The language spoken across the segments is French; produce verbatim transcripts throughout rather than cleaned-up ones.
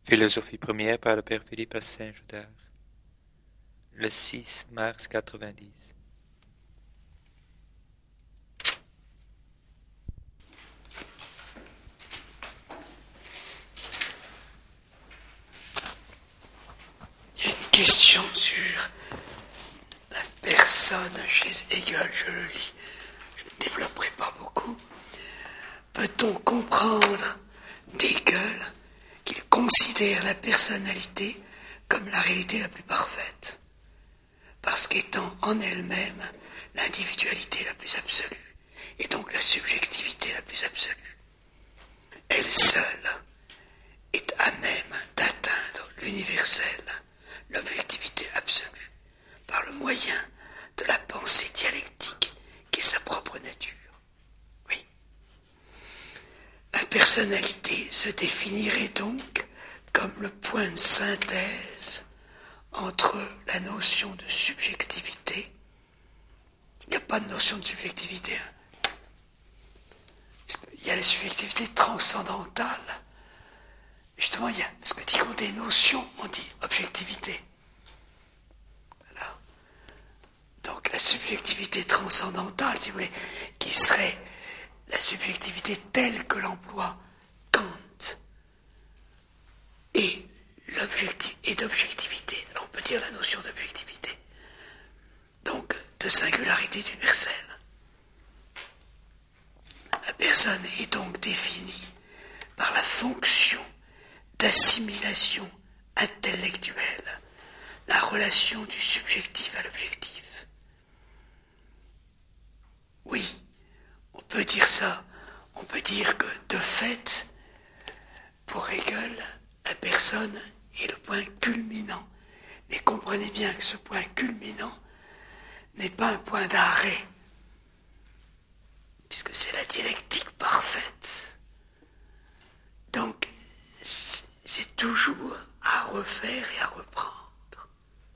Philosophie première par le père Philippe à Saint-Joudard, le six mars quatre-vingt-dix. Il y a une question sur la personne chez Hegel, je le lis, je ne développerai pas beaucoup. Peut-on comprendre d'Hegel qu'il considère la personnalité comme la réalité la plus parfaite, parce qu'étant en elle-même l'individualité la plus absolue, et donc la subjectivité la plus absolue, elle seule est à même d'atteindre l'universel, l'objectivité absolue, par le moyen de la pensée dialectique qui est sa propre nature. Oui. La personnalité se définirait donc comme le point de synthèse entre la notion de subjectivité. Il n'y a pas de notion de subjectivité. Hein. Il y a la subjectivité transcendantale. Justement, il y a, parce que dit qu'on des notions, on dit objectivité. Voilà. Donc la subjectivité transcendantale, si vous voulez, qui serait la subjectivité telle que l'emploie Kant, et l'objectif et d'objectivité. Alors on peut dire la notion d'objectivité. Donc de singularité universelle. La personne est donc définie par la fonction d'assimilation intellectuelle, la relation du subjectif à l'objectif. Oui, on peut dire ça. On peut dire que, de fait, pour Hegel, la personne est le point culminant. Mais comprenez bien que ce point culminant n'est pas un point d'arrêt, puisque c'est la dialectique parfaite. Donc, c'est toujours à refaire et à reprendre.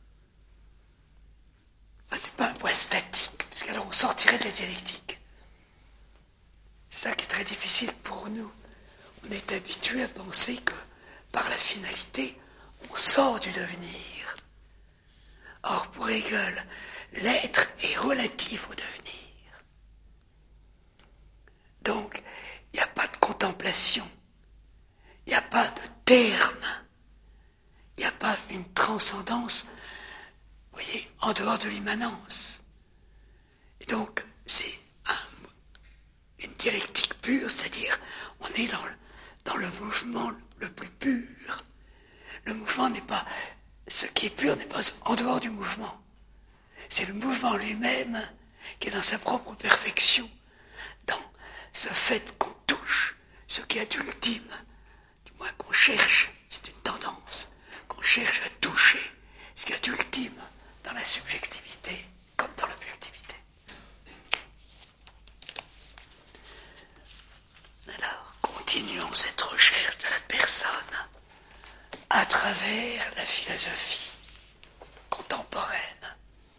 Enfin, c'est pas un point statique, parce qu'alors on sortirait de la dialectique. C'est ça qui est très difficile pour nous. On est habitué à penser que, par la finalité, on sort du devenir. Or, pour Hegel, l'être est relatif au devenir. Donc, il n'y a pas de contemplation. Il n'y a pas de terme, il n'y a pas une transcendance, vous voyez, en dehors de l'immanence. Et donc, c'est un, une dialectique pure, c'est-à-dire, on est dans le, dans le mouvement le plus pur. Le mouvement n'est pas, ce qui est pur n'est pas en dehors du mouvement. C'est le mouvement lui-même qui est dans sa propre perfection, dans ce fait qu'on touche ce qui est ultime. Moins qu'on cherche, c'est une tendance, qu'on cherche à toucher ce qu'il y a d'ultime dans la subjectivité comme dans l'objectivité. Alors, continuons cette recherche de la personne à travers la philosophie contemporaine.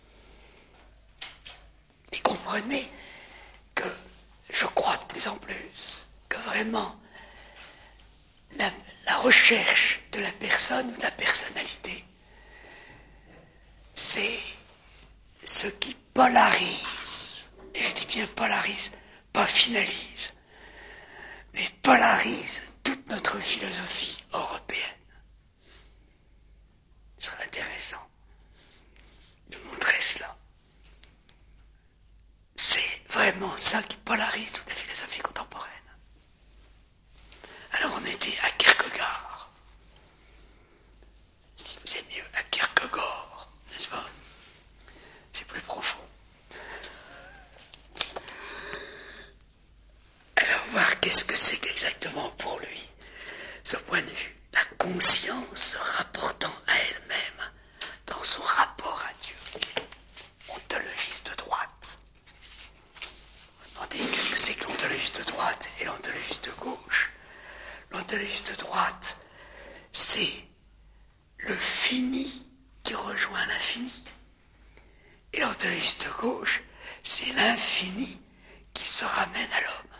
Et comprenez que je crois de plus en plus que vraiment La, la recherche de la personne ou de la personnalité, c'est ce qui polarise, et je dis bien polarise, pas finalise, mais polarise toute notre philosophie européenne. Ce serait intéressant de montrer cela. C'est vraiment ça qui polarise toute la philosophie contemporaine. Alors on était à Kierkegaard. Si vous aimez mieux à Kierkegaard, n'est-ce pas? C'est plus profond. Alors voir qu'est-ce que c'est qu'exactement pour lui, ce point de vue, la conscience se rapportant à elle-même dans son rapport à Dieu. Ontologiste de droite. Vous vous demandez qu'est-ce que c'est que l'ontologiste de droite et l'ontologiste de gauche? L'ontologiste de droite, c'est le fini qui rejoint l'infini. Et l'ontologiste de gauche, c'est l'infini qui se ramène à l'homme.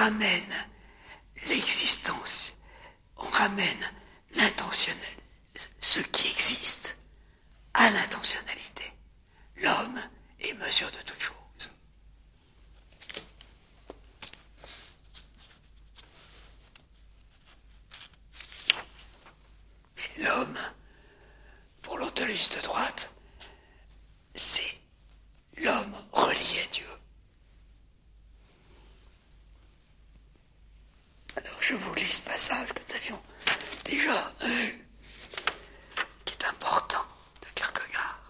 ramène l'existence, on ramène l'intentionnel, ce qui existe, à l'intentionnalité. L'homme est mesure de toute chose. Et l'homme, pour l'ontologiste de droite, c'est l'homme relié à Dieu. Alors je vous lis ce passage que nous avions déjà vu, qui est important, de Kierkegaard.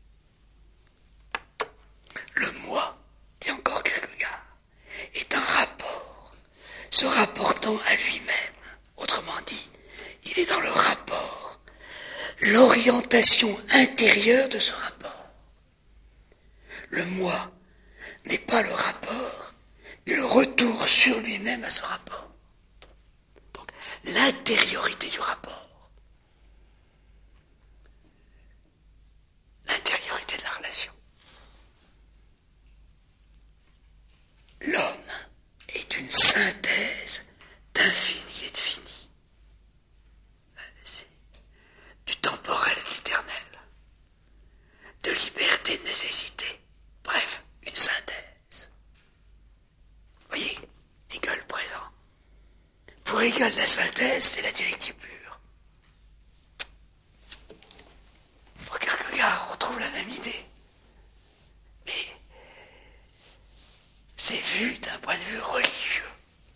Le moi, dit encore Kierkegaard, est un rapport, se rapportant à lui-même. Autrement dit, il est dans le rapport, l'orientation intérieure de ce rapport. Le moi n'est pas le rapport, mais le retour sur lui-même à ce rapport. Donc, l'intériorité du rapport. L'intériorité de la relation. L'homme est une synthèse d'infini et de fini. C'est du temporel et de l'éternel. De liberté et de nécessité. Bref, une synthèse. Voyez, Hegel présent. Pour Hegel, la synthèse, c'est la dialectique pure. Pour Kierkegaard, on retrouve la même idée. Mais c'est vu d'un point de vue religieux.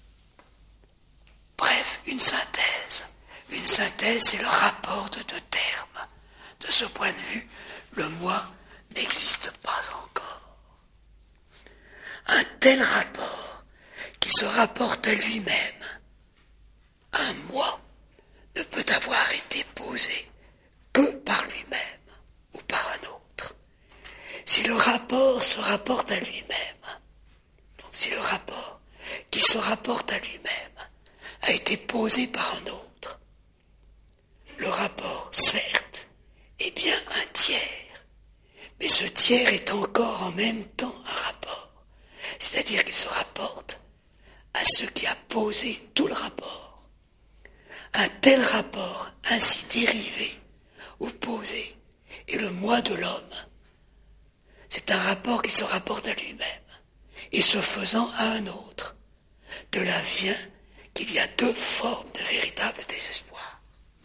Bref, une synthèse. Une synthèse, c'est le rapport de deux termes. De ce point de vue, le moi n'existe pas encore. Un tel rapport, qui se rapporte à lui-même, un moi, ne peut avoir été posé que par lui-même ou par un autre. Si le rapport se rapporte à lui-même, donc si le rapport qui se rapporte à lui-même a été posé par un autre, le rapport, certes, est bien un tiers, mais ce tiers est encore en même temps un rapport, c'est-à-dire qu'il se rapporte à ce qui a posé tout le rapport. Un tel rapport, ainsi dérivé ou posé, est le moi de l'homme. C'est un rapport qui se rapporte à lui-même, et se faisant à un autre. De là vient qu'il y a deux formes de véritable désespoir.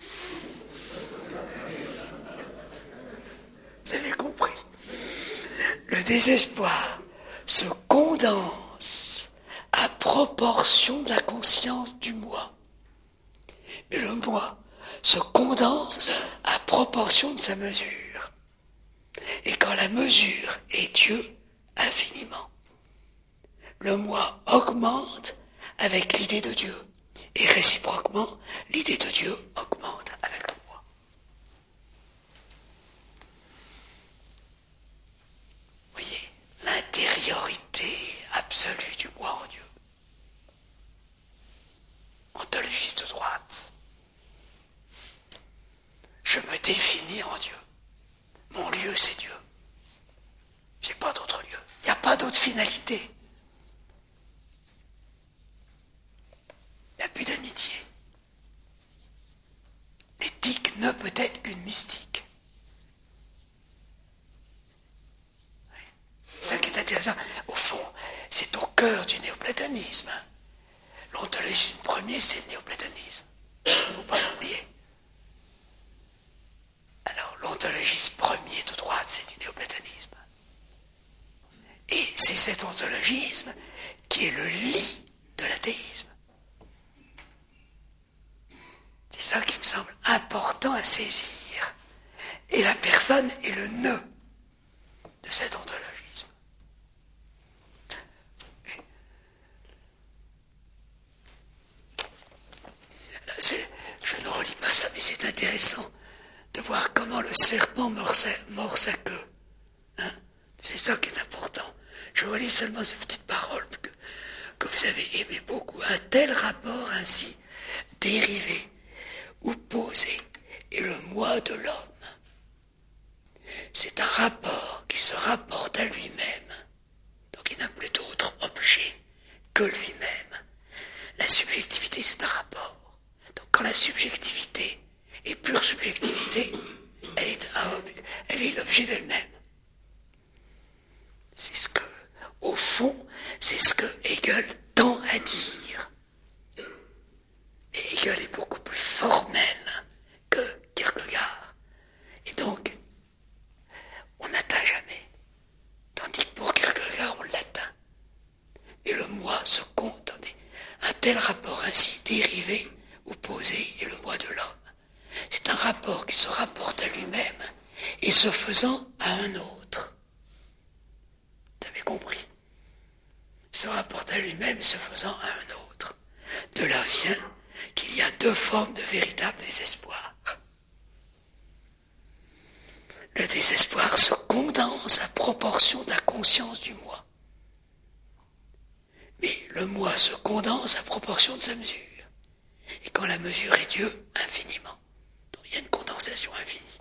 Vous avez compris? Le désespoir se condense à proportion de la conscience du moi. Mais le moi se condense à proportion de sa mesure. Et quand la mesure est Dieu, infiniment, le moi augmente avec l'idée de Dieu. Et réciproquement, l'idée de Dieu augmente avec le moi. Vous voyez, l'intériorité absolue du moi en Dieu. Ontologiste de droite. Je me définis en Dieu. Mon lieu, c'est Dieu. J'ai pas d'autre lieu. Il n'y a pas d'autre finalité. Il n'y a plus d'amitié. L'éthique ne peut être qu'une mystique. Oui. C'est ça qui est intéressant. Au fond, c'est au cœur du néoplatonisme. L'ontologisme premier, c'est le néoplatonisme. Il ne faut pas l'oublier. Alors, l'ontologisme premier de droite, c'est du néoplatonisme. Et c'est cet ontologisme qui est le lit de l'athéisme. C'est ça qui me semble important à saisir. Et la personne est le nœud de cet ontologisme. Là, c'est, je ne relis pas ça, mais c'est intéressant de voir comment le serpent mord sa, mord sa queue. Hein? C'est ça qui est important. Je relis seulement ces petites paroles que, que vous avez aimées beaucoup. Un tel rapport ainsi dérivé ou posé est le moi de l'homme. C'est un rapport qui se rapporte à lui-même. Donc il n'a plus d'autre objet que lui-même. que Hegel tend à dire. Et Hegel est beaucoup plus formel que Kierkegaard. Et donc, on n'atteint jamais. Tandis que pour Kierkegaard, on l'atteint. Et le moi se compte. Un tel rapport ainsi dérivé, opposé, est le moi de l'homme. C'est un rapport qui se rapporte à lui-même et se faisant à un autre. Vous avez compris? Se rapporte à lui-même et se faisant à un autre. De là vient qu'il y a deux formes de véritable désespoir. Le désespoir se condense à proportion de la conscience du moi. Mais le moi se condense à proportion de sa mesure. Et quand la mesure est Dieu, infiniment. Donc il y a une condensation infinie.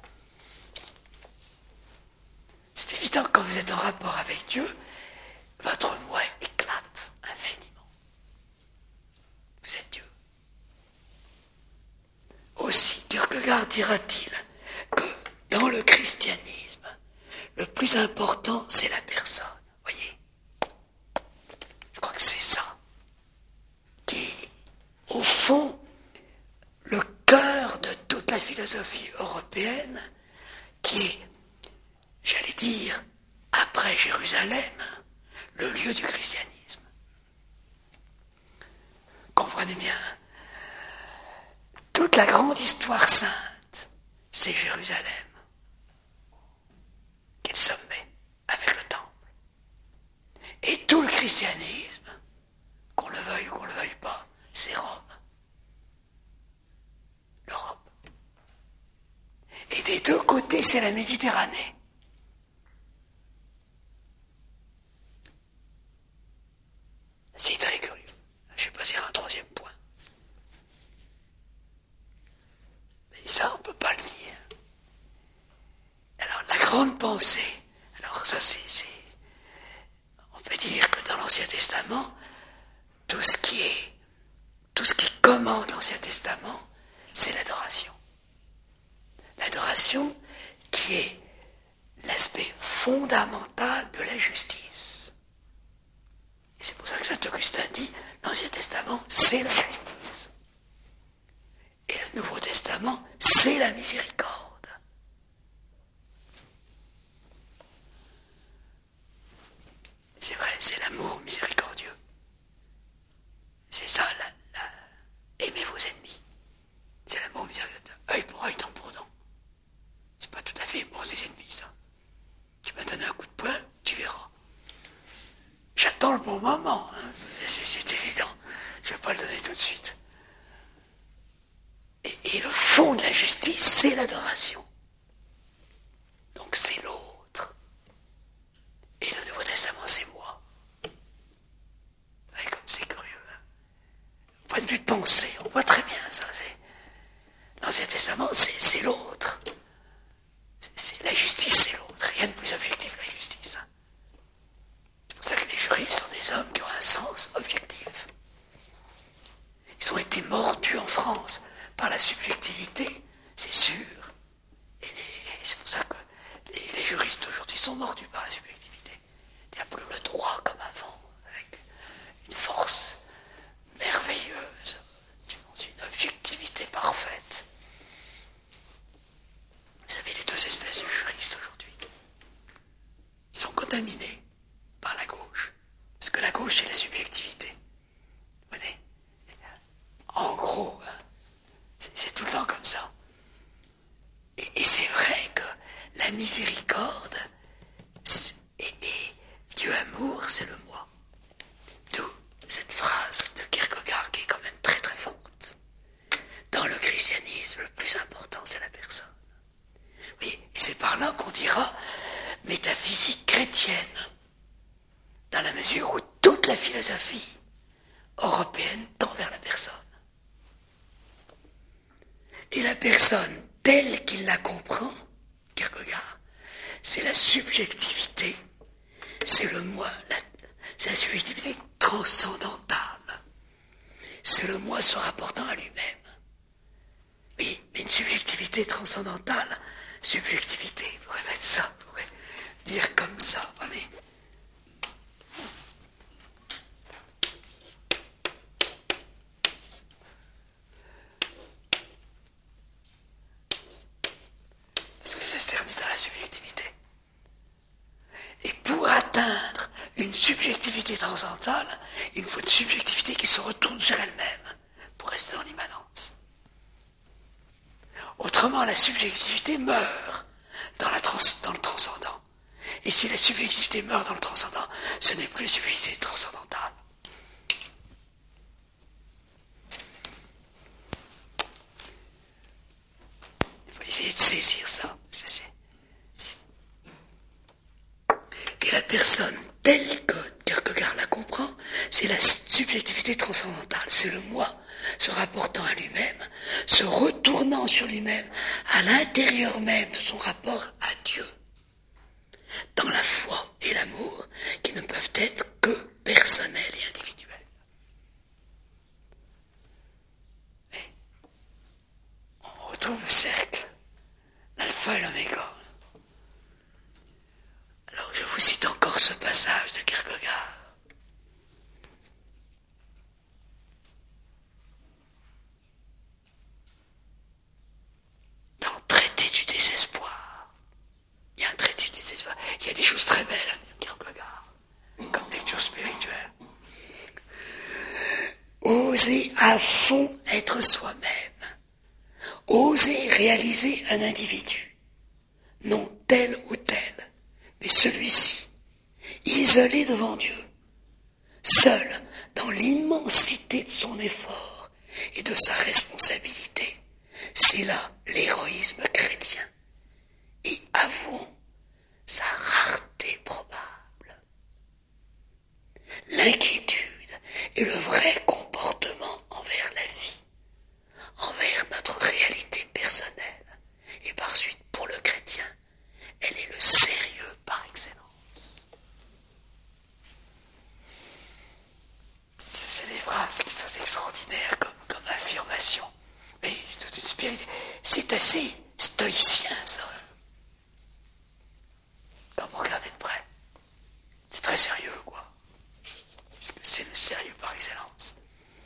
C'est évident que quand vous êtes en rapport avec Dieu, votre moi éclate infiniment. Vous êtes Dieu. Aussi, Kierkegaard dira-t-il que dans le christianisme, le plus important, c'est la personne. Voyez? Je crois que c'est ça qui, au fond, le cœur de toute la philosophie européenne, qui est, j'allais dire, après Jérusalem, le lieu du christianisme. Comprenez bien, toute la grande histoire sainte, c'est Jérusalem, qui est le sommet, avec le temple. Et tout le christianisme, qu'on le veuille ou qu'on le veuille pas, c'est Rome, l'Europe. Et des deux côtés, c'est la Méditerranée. C'est très curieux. Je vais passer à un troisième point. Mais ça, on ne peut pas le dire. Alors, la grande pensée, alors ça, c'est, c'est... On peut dire que dans l'Ancien Testament, tout ce qui est, tout ce qui commande l'Ancien Testament, c'est l'adoration. L'adoration qui est l'aspect fondamental de la justice. Et c'est pour ça que saint Augustin dit, l'Ancien Testament, c'est la justice. Et le Nouveau Testament, c'est la miséricorde. C'est vrai, c'est l'amour miséricordieux. C'est ça, la, la... aimez vos ennemis. C'est l'amour miséricordieux. Œil pour œil, dent pour dent. C'est pas tout à fait amour des ennemis, ça. Tu m'as donné un coup de poing, tu verras. J'attends le bon moment, hein. c'est, c'est évident. Je ne vais pas le donner tout de suite. Et, et le fond de la justice, c'est l'adoration. Donc c'est l'autre. Et le Nouveau Testament, c'est moi. Vous voyez comme c'est curieux. Hein. Au point de vue de pensée, on voit très bien ça. C'est... L'Ancien Testament, c'est, c'est l'autre. C'est, c'est... La justice, c'est l'autre. Rien de plus objectif que la justice. Hein. C'est pour ça que les juristes sont des hommes qui ont un sens objectif. Ils ont été mordus en France par la subjectivité, c'est sûr. Et les... c'est pour ça que les, les juristes aujourd'hui sont mordus par la subjectivité. Il n'y a plus le droit comme avant, avec une force merveilleuse, dans une objectivité parfaite. Vous avez les deux espèces de juristes aujourd'hui. Ils sont contaminés par la gauche. Parce que la gauche, c'est la subjectivité. Vous voyez ? En gros, c'est, c'est tout le temps comme ça. Et, et c'est vrai que la miséricorde et, et Dieu amour, c'est le moi. D'où cette phrase de Kierkegaard qui est quand même très très forte. Dans le christianisme, le plus important, c'est la personne. Oui, et c'est par là qu'on dira métaphysique chrétienne, dans la mesure où toute la philosophie européenne tend vers la personne. Et la personne, telle qu'il la comprend, Kierkegaard, c'est la subjectivité, c'est le moi, la, c'est la subjectivité transcendantale. C'est le moi se rapportant à lui-même. Oui, mais une subjectivité transcendantale, subjectivité, il faudrait mettre ça, il faudrait dire comme ça, allez. transcendantale, il faut une subjectivité qui se retourne sur elle-même pour rester dans l'immanence. Autrement, la subjectivité meurt dans, la trans, dans le transcendant. Et si la subjectivité meurt dans le transcendant, ce n'est plus une subjectivité transcendantale. Il faut essayer de saisir ça. C'est, c'est, c'est. Et la personne telle que Kierkegaard la comprend, c'est la subjectivité transcendantale. C'est le moi se rapportant à lui-même, se retournant sur lui-même, à l'intérieur même de son rapport à Dieu, dans la foi et l'amour, qui ne peuvent être que personnels et individuels. Mais on retrouve le cercle, l'alpha et l'oméga. Alors je vous cite encore ce passage de Kierkegaard. Dans le traité du désespoir. Il y a un traité du désespoir. Il y a des choses très belles à Kierkegaard, comme lecture spirituelle. Oser à fond être soi-même. Oser réaliser un individu. Non tel ou tel, mais celui-ci, isolé devant Dieu, seul dans l'immensité de son effort et de sa responsabilité. C'est là l'héroïsme chrétien. Et avouons sa rareté probable. L'inquiétude est le vrai comportement envers la vie, envers notre réalité personnelle. Et par suite, pour le chrétien, elle est le sérieux par excellence. C'est, c'est des phrases qui sont extraordinaires comme, comme affirmation. Mais c'est toute une spiritualité. C'est assez stoïcien, ça. Quand vous regardez de près. C'est très sérieux, quoi. Parce que c'est le sérieux par excellence.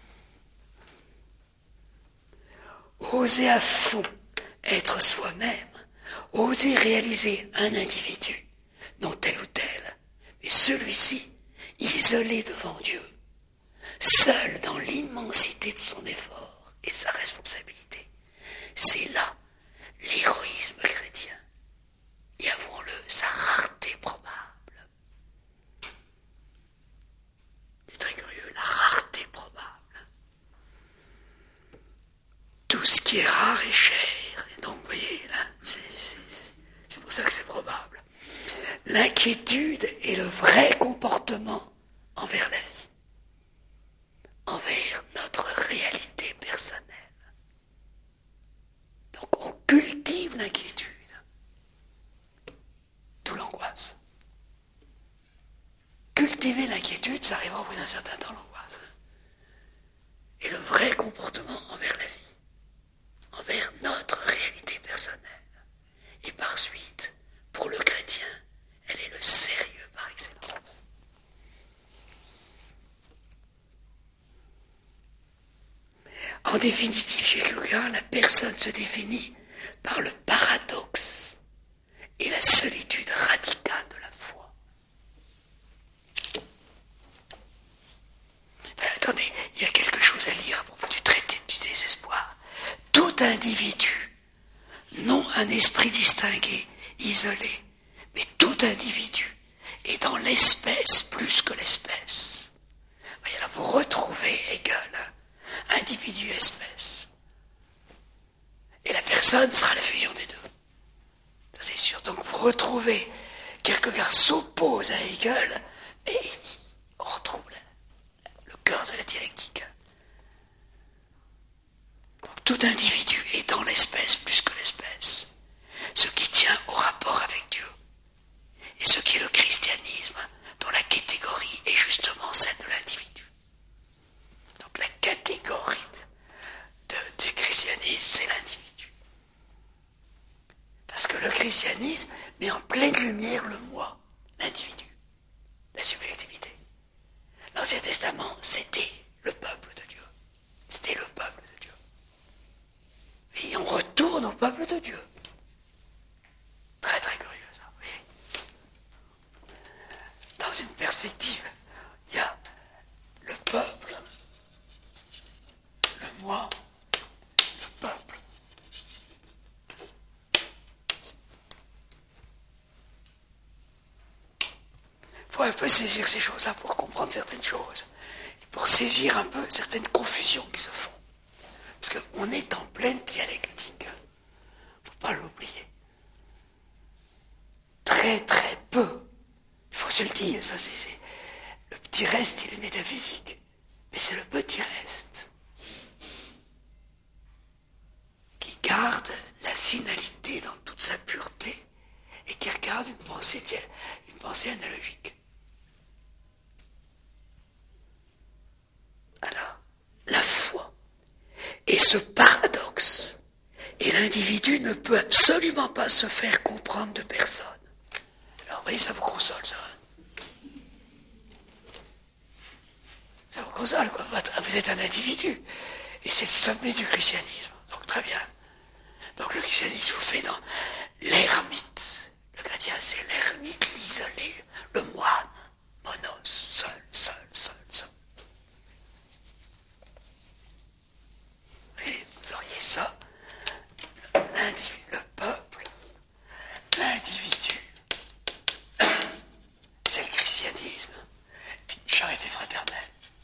Oser à fond être soi-même, oser réaliser un individu, non tel ou tel, mais celui-ci, isolé devant Dieu, seul dans l'immensité de son effort et de sa responsabilité. C'est là l'héroïsme chrétien. Et avouons-le, sa rareté probable. C'est très curieux, la rareté probable. Tout ce qui est rare est cher. Et donc, vous voyez, là, c'est, c'est, c'est pour ça que c'est probable. L'inquiétude est le vrai comportement envers la vie, envers notre réalité personnelle. Donc, on cultive l'inquiétude. D'où l'angoisse. Cultiver l'inquiétude, ça arrivera au bout d'un certain temps, l'angoisse. Et le vrai comportement envers la vie, envers notre réalité personnelle. Et par suite, pour le chrétien, elle est le sérieux par excellence. En définitive, chez Kierkegaard, la personne se définit par le paradoxe et la solitude radicale de la foi. Ben, attendez, il y a quelque chose à lire à propos du traité du désespoir. Tout individu, non un esprit distingué, isolé, mais tout individu est dans l'espèce plus que l'espèce. Voyez, là, vous retrouvez Hegel, individu-espèce. Et la personne sera la fusion des deux. Ça, c'est sûr. Donc vous retrouvez, Kierkegaard s'oppose à Hegel, mais on retrouve le, le cœur de la dialectique. Donc tout individu est dans l'espèce plus que l'espèce. Ce qui tient au rapport avec Dieu. Et ce qui est le christianisme, dont la catégorie est justement celle de l'individu. Donc la catégorie de, du christianisme, c'est l'individu. Parce que le christianisme met en pleine lumière le moi, l'individu, la subjectivité. L'Ancien Testament, c'était le peuple de Dieu. C'était le peuple de Dieu. Et on retourne au peuple de Dieu. Très très curieux ça, vous voyez. Dans une perspective, il y a saisir ces choses-là pour comprendre certaines choses, pour saisir un peu certaines confusions qui se font. Parce qu'on est en pleine dialectique. Faut pas l'oublier. Très très peu. Il faut se le dire, ça c'est, c'est le petit reste, il est métaphysique. Mais c'est le petit reste qui garde la finalité dans toute sa pureté et qui regarde une pensée, une pensée analogique. Alors, la foi est ce paradoxe, et l'individu ne peut absolument pas se faire comprendre de personne. Alors, vous voyez, ça vous console, ça. Ça vous console, quoi. Vous êtes un individu, et c'est le sommet du christianisme. Donc, très bien. Donc, le christianisme vous fait dans l'ermite. Le chrétien, c'est l'ermite, l'isolé, le moine, monos, seul, seul, seul, seul. Oui, vous auriez ça, l'individu, le peuple, l'individu, c'est le christianisme, puis une charité fraternelle.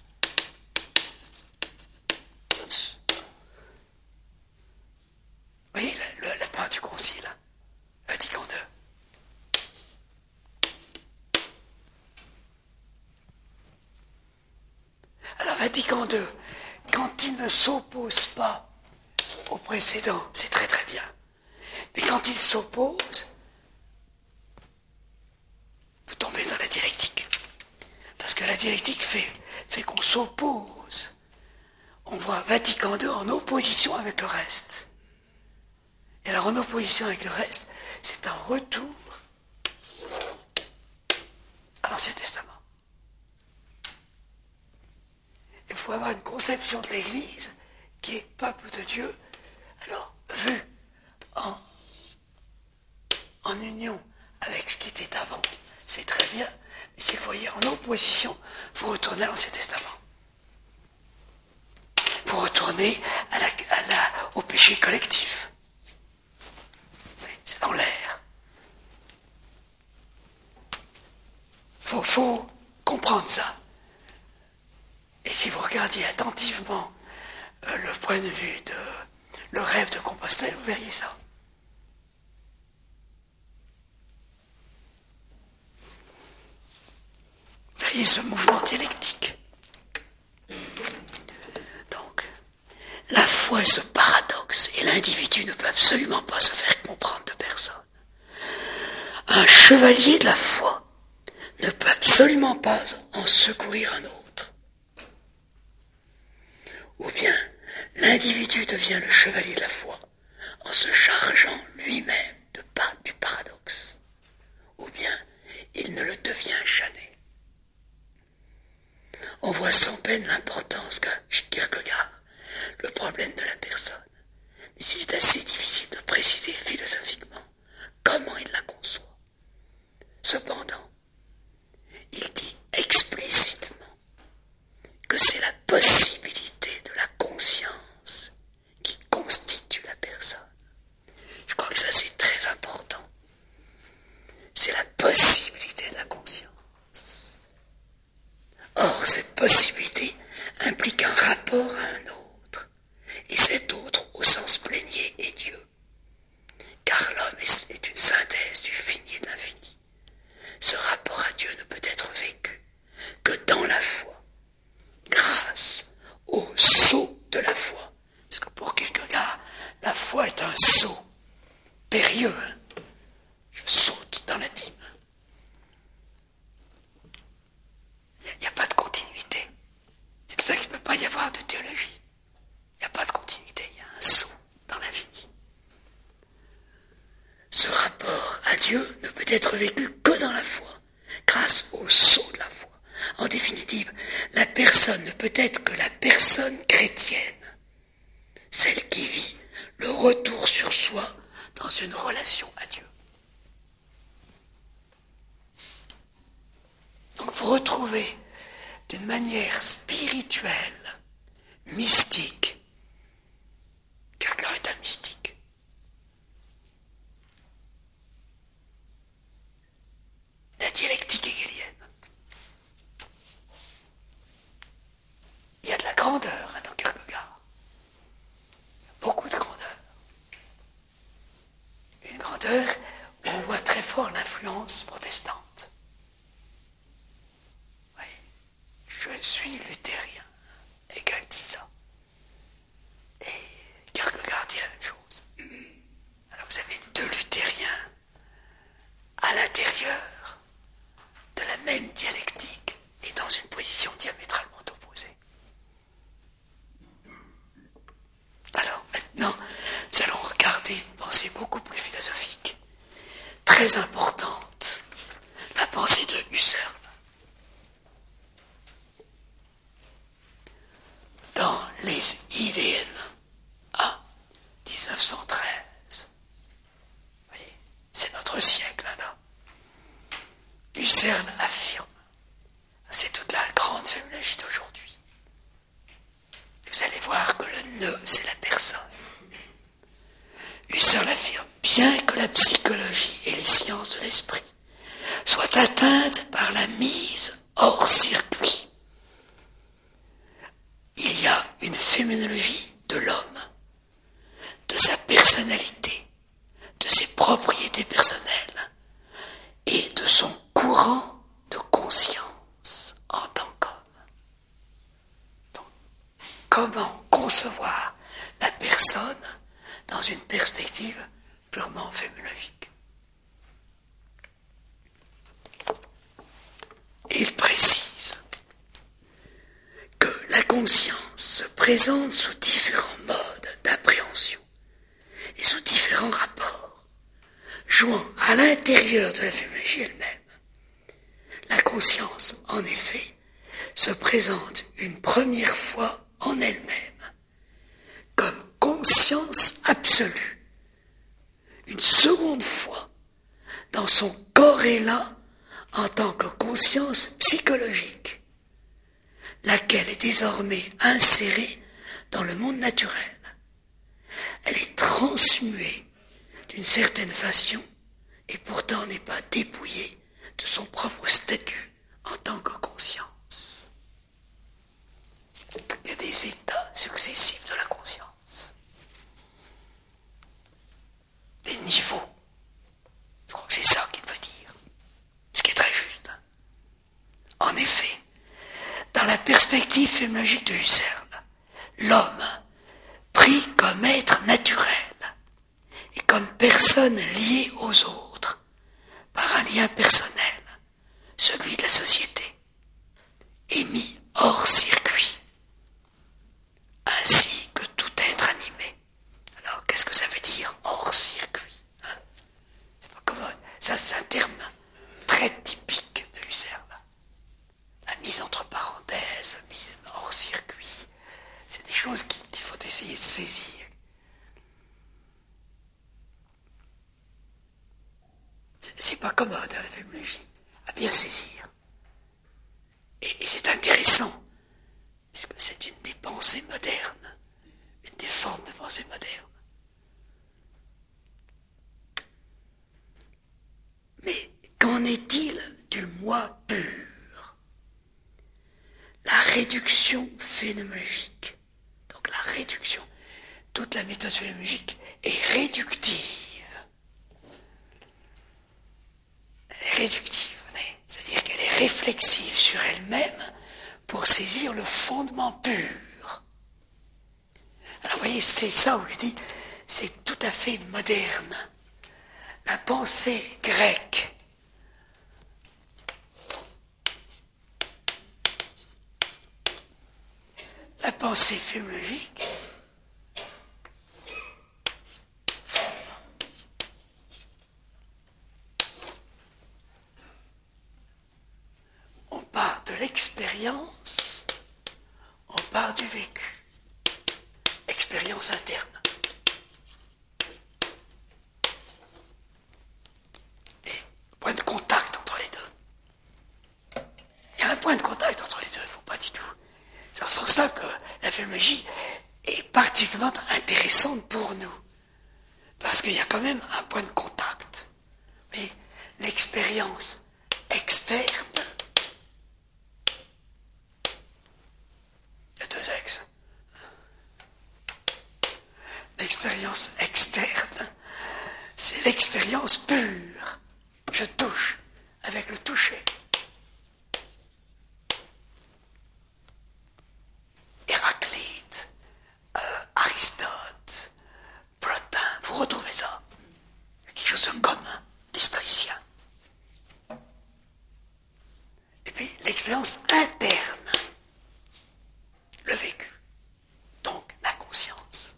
Vous voyez la, la, la part du concile, Vatican deux. Alors Vatican deux, quand il ne s'oppose pas au précédent, c'est très très bien. Mais quand il s'oppose, vous tombez dans la dialectique. Parce que la dialectique fait, fait qu'on s'oppose. On voit Vatican deux en opposition avec le reste. Et alors en opposition avec le reste, c'est un retour à l'Ancien Testament. Il faut avoir une conception de l'Église qui est peuple de Dieu, alors vu en, en union avec ce qui était avant, c'est très bien, mais si vous voyez en opposition, vous retournez à l'Ancien Testament. Vous retournez à la, à la, au péché collectif. C'est dans l'air. Il faut, faut comprendre ça. Et si vous regardiez attentivement euh, le point de vue de le rêve de Compostelle, vous verriez ça. Vous verriez ce mouvement dialectique. Donc, la foi est ce paradoxe, et l'individu ne peut absolument pas se faire comprendre de personne. Un chevalier de la foi ne peut absolument pas en secourir un autre. Ou bien, l'individu devient le chevalier de la foi en se chargeant lui-même de pas du paradoxe. Ou bien, il ne le devient jamais. On voit sans peine l'importance qu'a Kierkegaard le problème de la personne. Mais c'est assez difficile de préciser philosophiquement comment il la conçoit. Cependant, il dit explicitement que c'est la possibilité de la conscience qui constitue la personne. Je crois que ça c'est très important. C'est la possibilité de la conscience. Or, cette possibilité implique un rapport à un autre, et cet autre, au sens plénier, est Dieu. Car l'homme est une synthèse du fini et de l'infini. Ce rapport à Dieu ne peut être vécu que dans la foi, grâce au sceau de la foi. Parce que pour Kierkegaard, la foi est un sceau périlleux. Je saute dans l'abîme. Il n'y a, a pas de continuité. C'est pour ça qu'il ne peut pas y avoir de théologie. Il n'y a pas de continuité, il y a un saut dans l'infini. Ce rapport à Dieu ne peut être vécu que dans la foi, grâce au sceau de la foi. En définitive, la personne ne peut être que la personne chrétienne, celle qui vit le retour sur soi dans une relation à Dieu. Donc vous retrouvez d'une manière spirituelle, mystique, Kierkegaard est un mystique, la dialectique hegélienne. il y a de la grandeur hein, dans Kierkegaard. Beaucoup de grandeur. Une grandeur où on voit très fort l'influence protestante. Oui. Je suis luthérien. Hegel dit ça. Et Kierkegaard dit la même chose. Alors vous avez deux luthériens à l'intérieur de la même dialectique et dans une position diamétralement opposée. Alors maintenant, nous allons regarder une pensée beaucoup plus philosophique, très importante, la pensée de Husserl. Dans les Ideen, à dix-neuf cent treize. Oui, c'est notre siècle, là. Husserl affirme, c'est toute la grande phénoménologie d'aujourd'hui. Et vous allez voir que le nœud, c'est la personne. Husserl affirme, bien que la psychologie et les sciences de l'esprit soient atteintes par la mise hors circuit, il y a une phénoménologie de l'homme, de sa personnalité, de ses propriétés personnelles et de son courant de conscience en tant qu'homme. Donc, comment concevoir la personne dans une perspective purement phénoménologique? Il précise que la conscience se présente sous différents modes d'appréhension et sous différents rapports, jouant à l'intérieur de la phénoménologie elle-même. La conscience, en effet, se présente une première fois en elle-même, comme conscience absolue, une seconde fois dans son corrélat en tant que conscience psychologique, laquelle est désormais insérée dans le monde naturel. Elle est transmuée d'une certaine façon et pourtant n'est pas dépouillée de son propre statut en tant que conscience. Il y a des états successifs de la conscience. Des niveaux. Je crois que c'est ça qu'il veut dire. Ce qui est très juste. En effet, dans la perspective phénoménologique de Husserl, l'homme, pris comme être naturel et comme personne liée aux autres par un lien personnel, celui de la société, est mis hors circuit, ainsi que tout être animé. Alors, qu'est-ce que ça veut dire hors circuit hein? C'est pas comment, ça, c'est un terme très typique de Husserl. La mise entre parenthèses, mise hors circuit, c'est des choses qu'il faut essayer de saisir. C'est, c'est pas commode hein, la phénoménologie, à bien saisir. Et, et c'est intéressant, puisque c'est une des pensées modernes, une des formes de pensée moderne. Mais qu'en est-il du moi pur? La réduction phénoménologique, donc la réduction, toute la méthode phénoménologique est réductive. Elle est réductive, c'est-à-dire qu'elle est réflexive sur elle-même pour saisir le fondement pur. Alors vous voyez, c'est ça où je dis, c'est tout à fait moderne. La pensée grecque, la pensée phénoménologique, on part de l'expérience, on part du vécu, expérience interne. Et point de contact entre les deux. Il y a un point de contact entre les deux, il ne faut pas du tout. C'est dans ce sens-là que la phénoménologie est particulièrement intéressante pour nous. Parce qu'il y a quand même un point de contact. Mais l'expérience externe, il y a deux l'expérience externe, c'est l'expérience pure. Je touche avec le toucher. Héraclite, euh, Aristote, Plotin, vous retrouvez ça. Il y a quelque chose de commun, les stoïciens. Et puis l'expérience interne, le vécu, donc la conscience.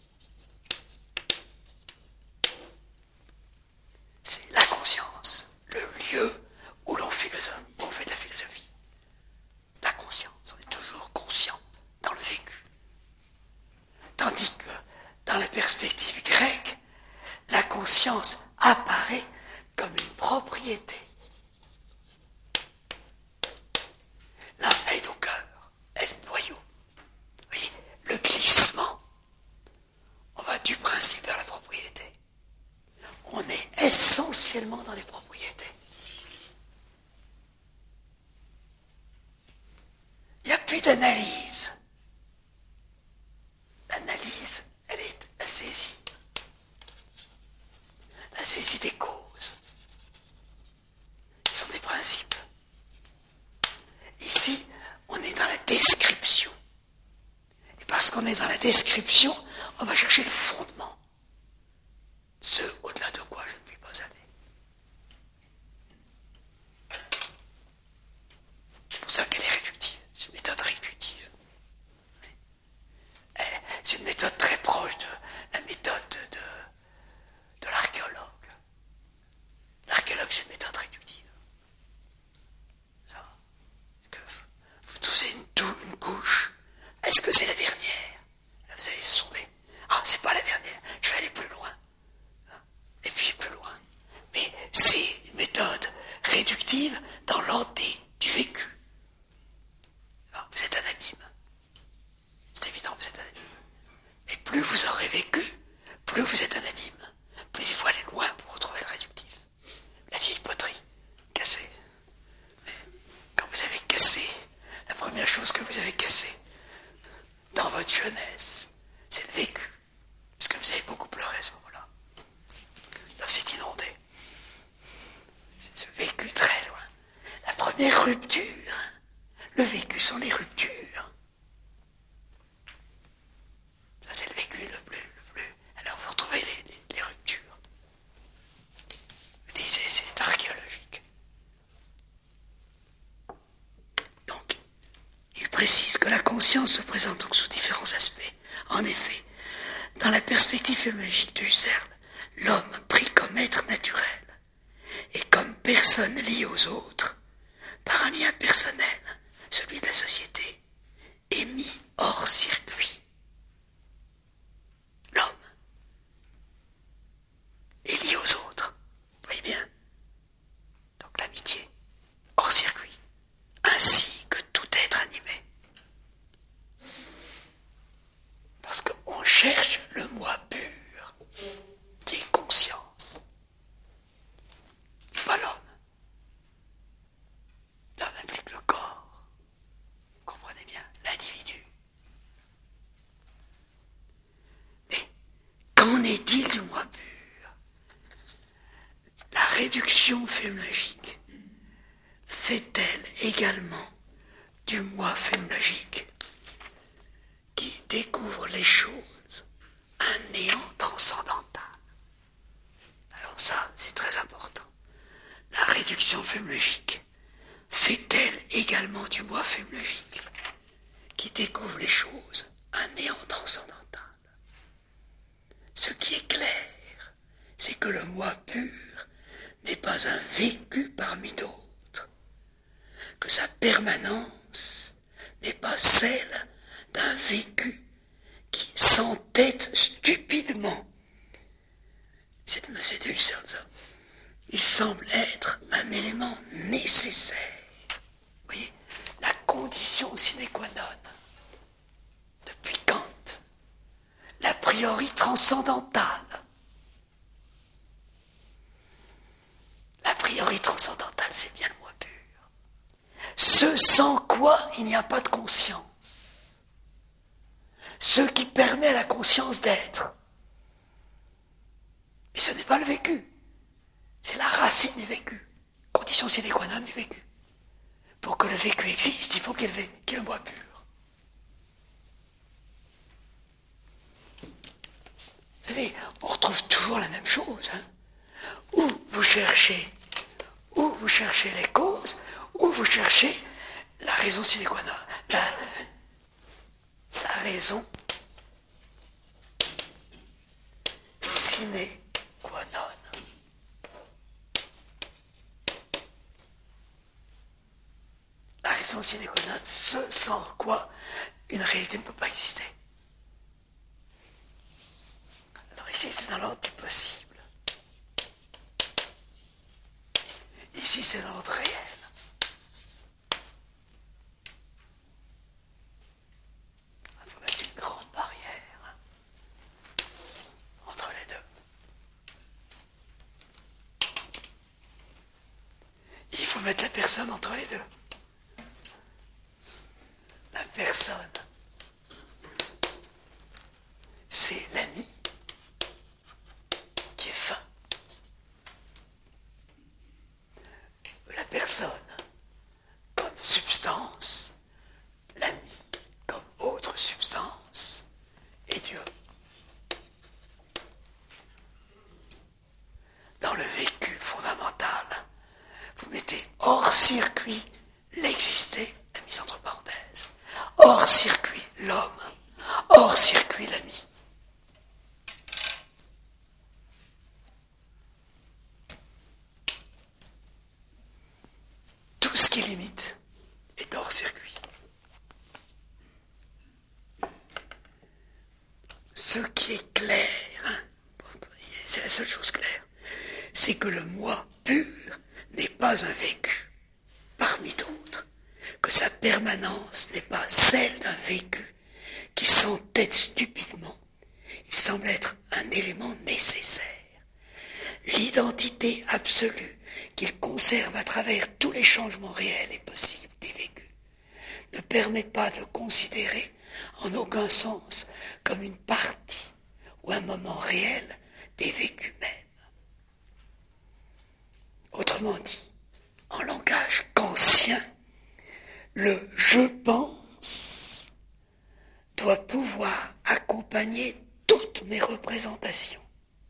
C'est la conscience, le lieu où l'on philosophe, où on fait de la philosophie. La conscience, on est toujours conscient dans le vécu. Tandis que dans la perspective grecque, la conscience apparaît comme une propriété. Là, elle est au cœur, elle est noyau. Vous voyez, le glissement, on va du principe vers la propriété. On est essentiellement dans les propriétés. Il n'y a plus d'analyse. L'analyse, elle est la saisie. La saisie des causes. Ils sont des principes. Ici, on est dans la description. Et parce qu'on est dans la description, on va chercher le fondement. Ce au-delà de quoi je ne puis pas aller. C'est pour ça qu'elle est réductive. C'est une méthode réductive. C'est une méthode très proche de la méthode de, de l'archéologue. L'archéologue, c'est une méthode réductive. Ça, que vous toussez une, tou, une couche. Est-ce que c'est la dernière? Là, vous allez sonder. Ah, c'est pas la dernière. Je vais aller plus loin. Et puis plus loin. Mais c'est une méthode réductive dans l'ordre du vécu. Alors, vous êtes un abîme. C'est évident que vous êtes un abîme. Mais plus vous aurez vécu, plus vous êtes un abîme. Plus il faut aller loin pour retrouver le réductif. La vieille poterie, cassée. Mais quand vous avez cassé, la première chose que vous avez cassée, dans votre jeunesse, c'est le vécu. Parce que vous avez beaucoup pleuré à ce moment-là. Là, c'est inondé. C'est ce vécu très loin. La première rupture, le vécu sont les ruptures. Ça, c'est le vécu le plus, le plus. Alors, vous retrouvez les, les, les ruptures. Vous disiez, c'est archéologique. Donc, il précise que la conscience se présente donc sous différents aspects. En effet, dans la perspective philologique de Husserl, l'homme pris comme être naturel et comme personne liée aux autres, par un lien personnel, celui de la société, est mis hors circuit. L'homme est lié aux autres, vous voyez bien. Donc l'amitié, hors circuit, ainsi que tout être animé. Parce qu'on cherche le moi pur, qui est conscience. Pas l'homme. L'homme implique le corps. Vous comprenez bien, l'individu. Mais qu'en est-il du moi pur? La réduction phénoménologique fait-elle également du moi phénoménologique qui découvre les choses un néant transcendantal? Alors ça, c'est très important. La réduction phénoménologique fait-elle également du moi phénoménologique qui découvre les choses un néant transcendantal? Ce qui est clair, c'est que le moi pur n'est pas un vécu parmi d'autres, que sa permanence n'est pas celle d'un vécu qui s'entête stupidement. C'est de M. de Husserl, ça. Il semble être un élément nécessaire. Vous voyez, la condition sine qua non, depuis Kant, l'a priori transcendantale. L'a priori transcendantale, c'est bien le moi pur. Ce sans quoi il n'y a pas de conscience. Ce qui permet à la conscience d'être. Et ce n'est pas le vécu. C'est la racine du vécu. Condition sine qua non du vécu. Pour que le vécu existe, il faut qu'il y ait le moi pur. Vous savez, on retrouve toujours la même chose. Hein. Ou vous cherchez, ou vous cherchez les causes, ou vous cherchez la raison sine qua non. La, la raison sine qua non. La raison sine qua non, ce sans quoi une réalité ne peut pas exister. Alors ici, c'est dans l'ordre du possible. Ici, c'est dans l'ordre réel. Il faut mettre une grande barrière hein, entre les deux. Il faut mettre la personne entre les deux. La personne, c'est l'ami qui est fin. La personne comme substance, l'ami comme autre substance, et Dieu. Dans le vécu fondamental, vous mettez hors circuit l'existé, la mise entre parenthèses, hors circuit l'homme, hors circuit l'ami. Tout ce qui limite est hors circuit. Ce qui est clair, hein, c'est la seule chose claire, c'est que le moi pur n'est pas un vécu parmi d'autres, que sa permanence n'est pas celle d'un vécu qui s'entête stupidement. Il semble être un élément nécessaire. L'identité absolue qu'il conserve à travers tous les changements réels et possibles des vécus ne permet pas de le considérer en aucun sens comme une partie ou un moment réel des vécus mêmes. Autrement dit, en langage kantien, le « je pense » doit pouvoir accompagner toutes mes représentations.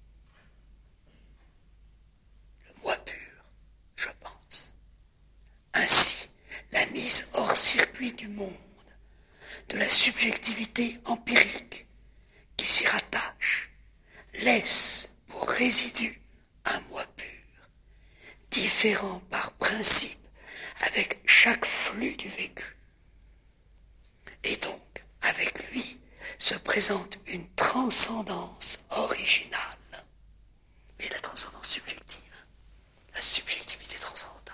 Le moi pur, je pense. Ainsi, la mise hors circuit du monde, de la subjectivité empirique qui s'y rattache, laisse pour résidu un moi pur, différent par principe avec chaque flux du vécu. Et donc, avec lui, se présente une transcendance originale. Mais la transcendance subjective, la subjectivité transcendantale.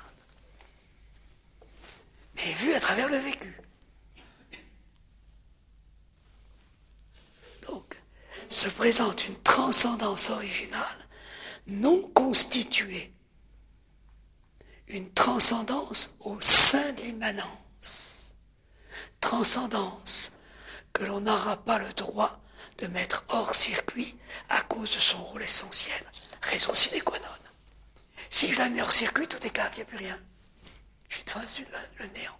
Mais vue à travers le vécu. Donc, se présente une transcendance originale non constituée. Une transcendance au sein de l'immanence. Transcendance que l'on n'aura pas le droit de mettre hors circuit à cause de son rôle essentiel. Raison sine qua non. Si je la mets hors circuit, tout éclate, il n'y a plus rien. Je suis devant le néant.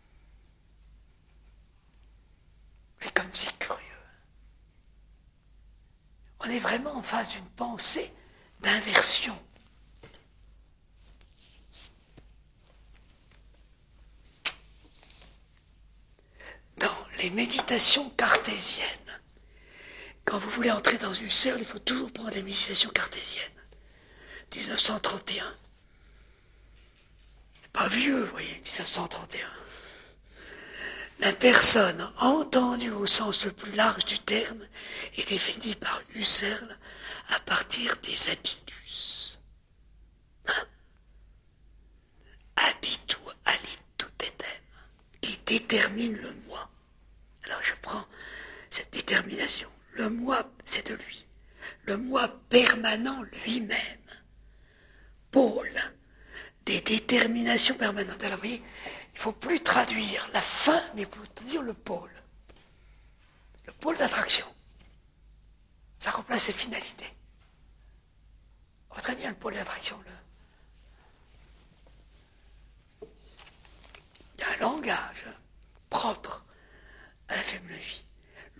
Mais comme c'est curieux. On est vraiment en face d'une pensée d'inversion. Dans les méditations cartésiennes, quand vous voulez entrer dans une cercle, il faut toujours prendre des méditations cartésiennes. dix-neuf cent trente et un. Pas vieux, vous voyez, dix-neuf cent trente et un. La personne entendue au sens le plus large du terme est définie par Husserl à partir des habitus. Hein? Habitu alitutetem, qui détermine le moi. Alors je prends cette détermination. Le moi, c'est de lui. Le moi permanent lui-même. Pôle des déterminations permanentes. Alors vous voyez, il ne faut plus traduire la fin, mais plutôt dire le pôle. Le pôle d'attraction. Ça remplace les finalités.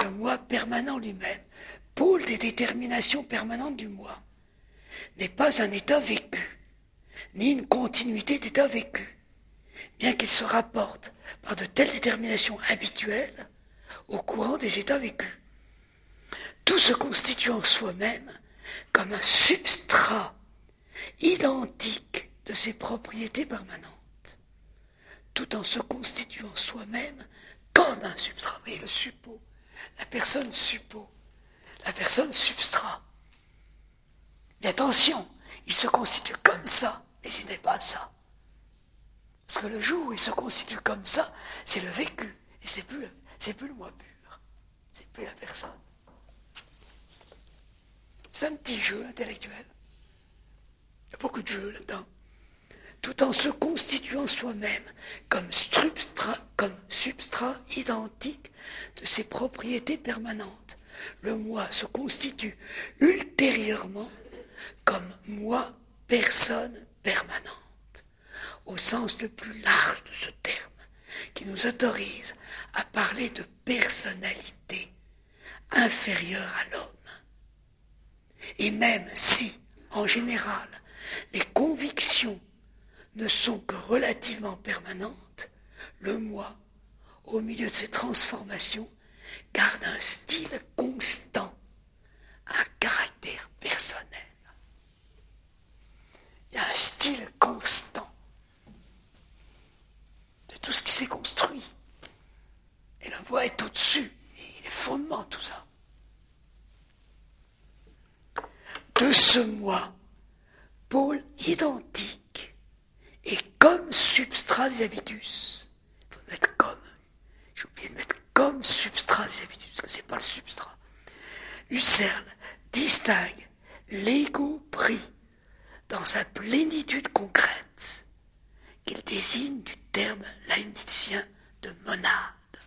le moi permanent lui-même, pôle des déterminations permanentes du moi, n'est pas un état vécu, ni une continuité d'état vécu, bien qu'il se rapporte par de telles déterminations habituelles au courant des états vécus. Tout se constitue en soi-même comme un substrat identique de ses propriétés permanentes, tout en se constituant soi-même comme un substrat. Vous voyez le suppôt, la personne suppôt, la personne substrat. Mais attention, il se constitue comme ça, mais il n'est pas ça. Parce que le jour où il se constitue comme ça, c'est le vécu, et c'est plus, c'est plus le moi pur, c'est plus la personne. C'est un petit jeu intellectuel. Il y a beaucoup de jeux là-dedans. Tout en se constituant soi-même comme substrat, comme substrat identique de ses propriétés permanentes, le moi se constitue ultérieurement comme moi, personne permanente, au sens le plus large de ce terme, qui nous autorise à parler de personnalité inférieure à l'homme. Et même si, en général, les convictions ne sont que relativement permanentes, le moi, au milieu de ces transformations, garde un style constant, un caractère personnel. Il y a un style constant de tout ce qui s'est construit. Et le moi est au-dessus, il est fondement de tout ça. De ce moi, pôle identique et comme substrat des habitus. Il faut mettre comme. J'ai oublié de mettre comme substrat des habitus, parce que c'est pas le substrat. Husserl distingue l'ego pris dans sa plénitude concrète, qu'il désigne du terme leibnizien de monade.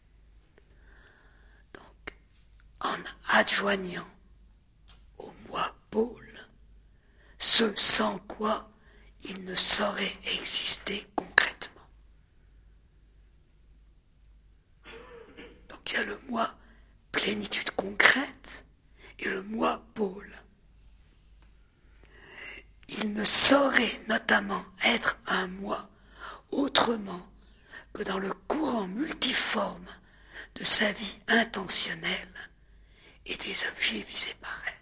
Donc, en adjoignant au moi pôle, ce sans quoi il ne saurait exister concrètement. Donc il y a le moi plénitude concrète et le moi pôle. Il ne saurait notamment être un moi autrement que dans le courant multiforme de sa vie intentionnelle et des objets visés par elle.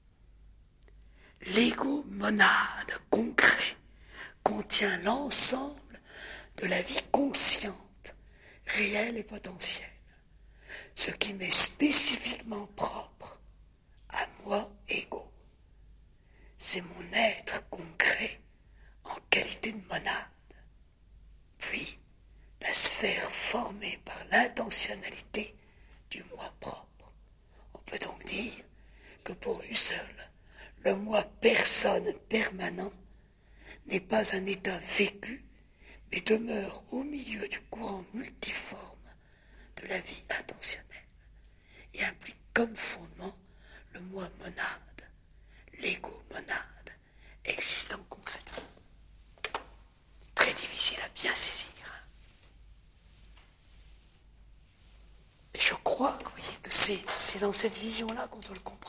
L'ego monade concret contient l'ensemble de la vie consciente, réelle et potentielle, ce qui m'est spécifiquement propre à moi, ego. C'est mon être concret en qualité de monade. Puis, la sphère formée par l'intentionnalité du moi propre. On peut donc dire que pour Husserl, le moi personne permanent n'est pas un état vécu, mais demeure au milieu du courant multiforme de la vie intentionnelle et implique comme fondement le moi monade, l'ego monade, existant concrètement. Très difficile à bien saisir. Et je crois que, vous voyez, que c'est, c'est dans cette vision-là qu'on doit le comprendre.